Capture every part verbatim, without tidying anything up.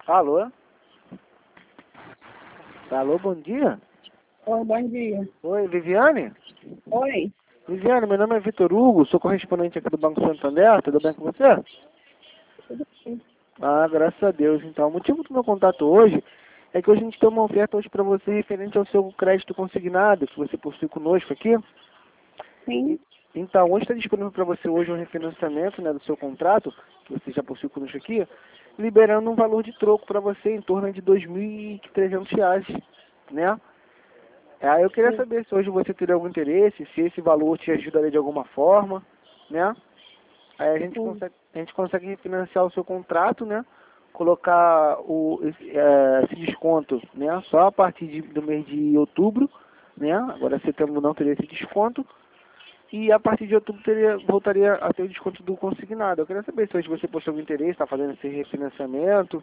Alô? Alô, bom dia. Oi, bom dia. Oi, Viviane? Oi. Viviane, meu nome é Vitor Hugo, sou correspondente aqui do Banco Santander, tudo bem com você? Tudo bem? Ah, graças a Deus. Então, o motivo do meu contato hoje é que hoje a gente tem uma oferta hoje para você referente ao seu crédito consignado que você possui conosco aqui. Sim. Então, hoje está disponível para você hoje um refinanciamento, né, do seu contrato, que você já possui conosco aqui, liberando um valor de troco para você em torno de dois mil e trezentos reais, né? Aí eu queria Sim. saber se hoje você teria algum interesse, se esse valor te ajudaria de alguma forma, né? Aí a gente Sim. consegue, a gente consegue refinanciar o seu contrato, né? Colocar o, esse, é, esse desconto, né? Só a partir de, do mês de outubro, né? Agora setembro não teria esse desconto. E a partir de outubro teria, voltaria a ter o desconto do consignado. Eu queria saber se hoje você possui algum interesse, está fazendo esse refinanciamento.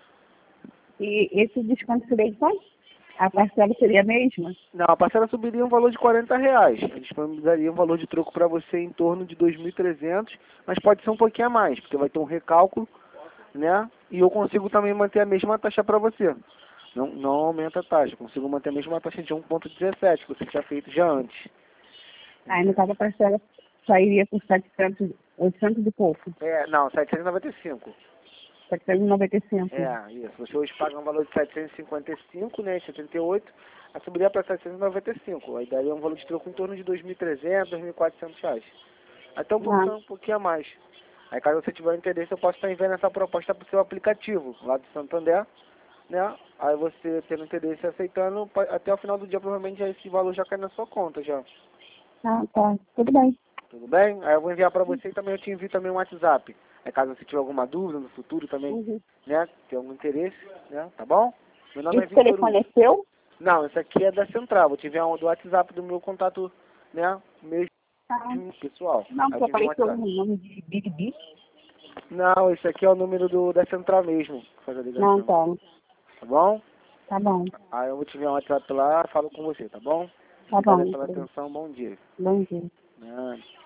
E esse desconto seria de quanto? A parcela seria a mesma? Não, a parcela subiria um valor de quarenta reais. A gente disponibilizaria um valor de troco para você em torno de dois mil e trezentos, mas pode ser um pouquinho a mais, porque vai ter um recálculo, né? E eu consigo também manter a mesma taxa para você. Não, não aumenta a taxa, eu consigo manter a mesma taxa de um vírgula dezessete, que você tinha feito já antes. Aí, no caso, a parcela sairia por setecentos, oitocentos e pouco. É, não, setecentos e noventa e cinco. setecentos e noventa e cinco. É, isso. Você hoje paga um valor de setecentos e cinquenta e cinco, né, setenta e oito, aí subiria para setecentos e noventa e cinco. Aí daria um valor de troco em torno de dois mil e trezentos, dois mil e quatrocentos reais. Até um Ah, pouquinho, um pouquinho a mais. Aí caso você tiver interesse, eu posso estar enviando essa proposta para o seu aplicativo, lá do Santander, né? Aí você tendo interesse e aceitando, pa- até o final do dia provavelmente já esse valor já cai na sua conta já. ah, tá. Tudo bem. Tudo bem? Aí eu vou enviar para você e também eu te envio também um WhatsApp. Aí caso você tiver alguma dúvida no futuro também, Uhum. né? Tem algum interesse, né? Tá bom? Meu nome é Esse Vitor telefone Hugo. é seu? Não, esse aqui é da Central. Vou te enviar um do WhatsApp do meu contato, né? Mesmo Ah, pessoal. não, Aí eu porque te envio um apareceu WhatsApp. um nome de Big B. Não, esse aqui é o número do, da Central mesmo, que faz a Não, ligação. tá. Tá bom? Tá bom. Aí eu vou te enviar um WhatsApp lá, falo com você, tá bom? Tá Obrigado aí bom. pela atenção, bom dia. Bom dia. Nada.